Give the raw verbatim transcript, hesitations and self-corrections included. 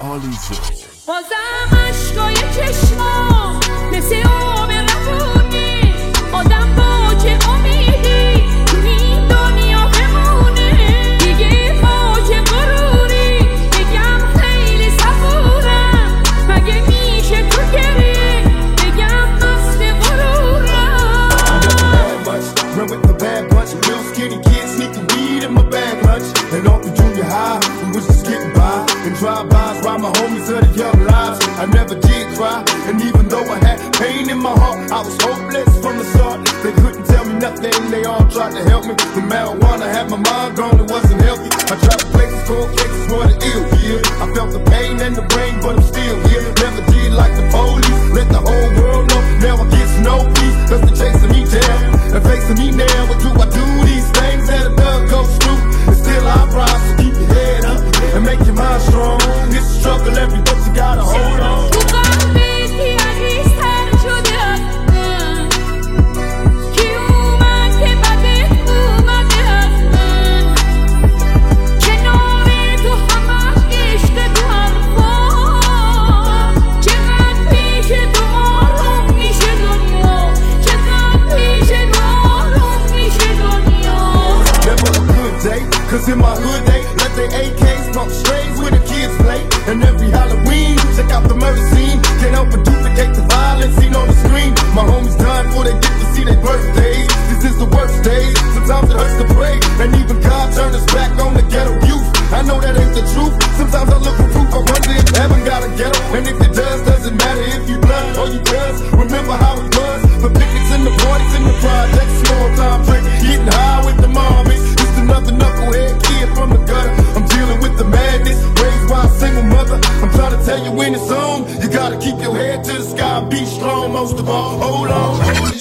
آلیزو. بازم عشقای چشمام مثل آب روونی، آدم با چه امیدی تو این دنیا بمونه. دیگه با چه غروری بگم خیلی صبورم، مگه میشه تو گریه بگم مست غرورم. Run with the bad bunch, little skinny kids sneaking weed in my bag lunch. And off the junior high, we was just getting by. And drive-bys while my homies of the young lives. I never did cry, and even though I had pain in my heart, I was hopeless from the start. They couldn't tell me nothing, they all tried to help me. The marijuana had my mind gone, it wasn't healthy. I traveled places, cold cases for the ill, yeah. I felt the pain and the rain, but I'm still here. Never did like the police, let the whole world know. Now I get no peace, cause they're chasing me down. And facing me now, what do I do? These things that a thug goes through. And still I rise, so keep your head up and make your mind strong. It's a struggle every day, you gotta hold on. Cause in my hood they let their A Ks pump strays where the kids play. And every Halloween, check out the murder scene. Can't help but duplicate the violence seen on the screen. My homies dying before they get to see their birthdays. This is the worst days, sometimes it hurts to pray. And even God turned his back on the ghetto youth. I know that ain't the truth, sometimes I look for proof. I wonder if heaven got a ghetto. And if it does, doesn't matter if you blood or you does. Remember how it was, the picnics and the parties in the projects. Small time drink, getting high with the mommies. Just another knucklehead kid from the gutter. I'm dealing with the madness, raised by a single mother. I'm trying to tell you when it's on, you gotta keep your head to the sky, be strong most of all. Hold on.